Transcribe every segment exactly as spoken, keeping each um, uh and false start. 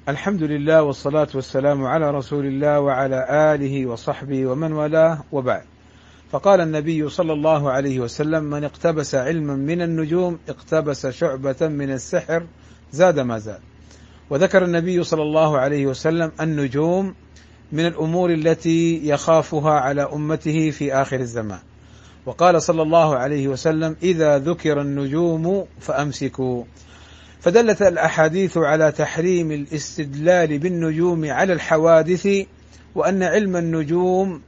الحمد لله والصلاة والسلام على رسول الله وعلى آله وصحبه ومن والاه، وبعد. فقال النبي صلى الله عليه وسلم: من اقتبس علما من النجوم اقتبس شعبة من السحر زاد ما زاد. وذكر النبي صلى الله عليه وسلم النجوم من الأمور التي يخافها على أمته في آخر الزمان، وقال صلى الله عليه وسلم: إذا ذكر النجوم فأمسكوا. فدلت الأحاديث على تحريم الاستدلال بالنجوم على الحوادث، وأن علم النجوم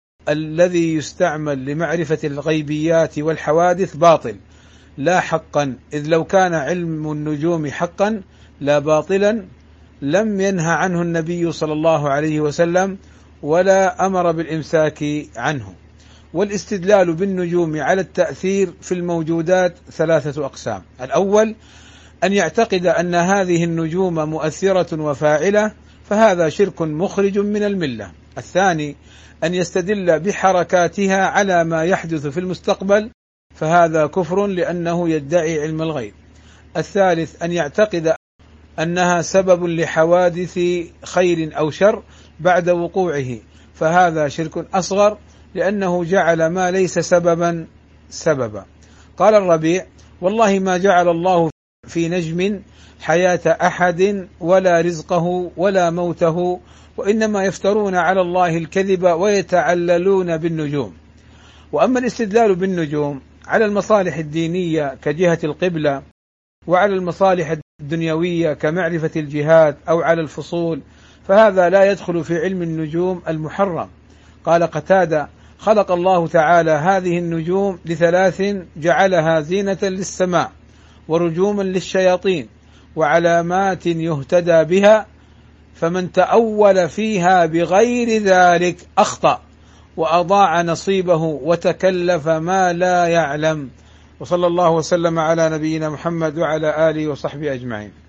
الذي يستعمل لمعرفة الغيبيات والحوادث باطل لا حقا، إذ لو كان علم النجوم حقا لا باطلا لم ينهى عنه النبي صلى الله عليه وسلم ولا أمر بالإمساك عنه. والاستدلال بالنجوم على التأثير في الموجودات ثلاثة أقسام: الأول أن يعتقد أن هذه النجوم مؤثرة وفاعلة، فهذا شرك مخرج من الملة. الثاني أن يستدل بحركاتها على ما يحدث في المستقبل، فهذا كفر لأنه يدعي علم الغيب. الثالث أن يعتقد أنها سبب لحوادث خير أو شر بعد وقوعه، فهذا شرك أصغر لأنه جعل ما ليس سببا سببا. قال الربيع: والله ما جعل الله في نجم حياة أحد ولا رزقه ولا موته، وإنما يفترون على الله الكذب ويتعللون بالنجوم. وأما الاستدلال بالنجوم على المصالح الدينية كجهة القبلة، وعلى المصالح الدنيوية كمعرفة الجهاد أو على الفصول، فهذا لا يدخل في علم النجوم المحرم. قال قتادة: خلق الله تعالى هذه النجوم لثلاث: جعلها زينة للسماء، ورجوما للشياطين، وعلامات يهتدى بها، فمن تأول فيها بغير ذلك أخطأ وأضاع نصيبه وتكلف ما لا يعلم. وصلى الله وسلم على نبينا محمد وعلى آله وصحبه أجمعين.